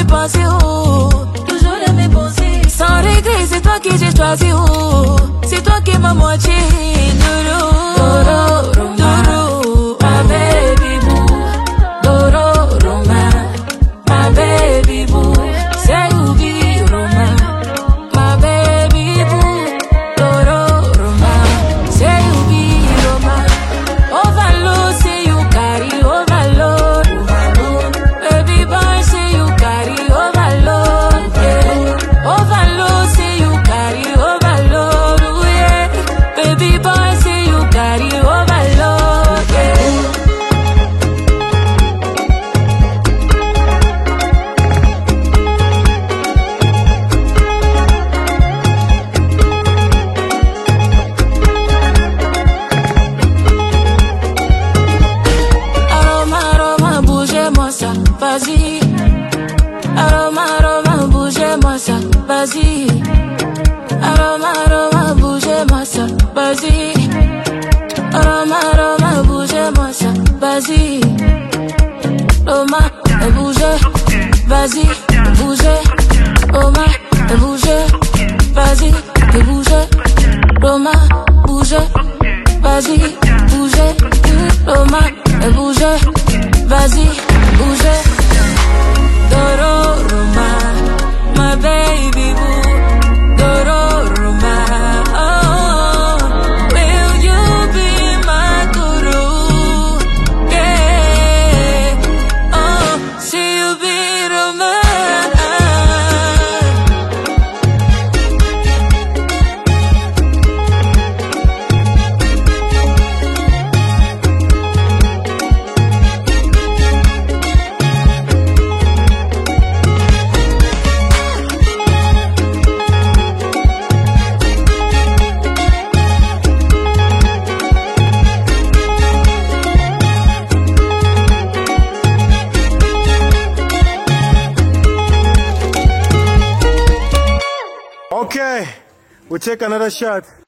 mes pensées, oh. Toujours dans mes pensées. Sans regret, c'est toi que j'ai choisi, oh. C'est toi qui m'as moitié. Doro, Doro, Doro, my baby boo. Doro, Roma, my baby boo. Say you be Roma, my baby boo. Doro, Roma, say you be Roma. Overload, say you carry overload. Baby boy, say you carry overload. Yeah. Overload, say you carry overload. Ooh, yeah. Baby boy, say you carry overload. Yeah. Aroma, aroma, bougez-moi ça, vas-y. Aroma, aroma, bougez-moi ça, vas-y. Aroma, aroma, bougez-moi ça, vas-y. Aroma, aroma, bougez-moi ça, vas-y. Roma, bougez, vas-y, bougez. Roma, bougez, vas-y, bougez. Roma, bougez, vas-y, bougez. Roma, bougez, vas-y, bougez. Doro, Roma, my baby boo. Doro, Roma, oh, will you be my guru? Yeah, oh, see you be Roma. Okay, we'll take another shot.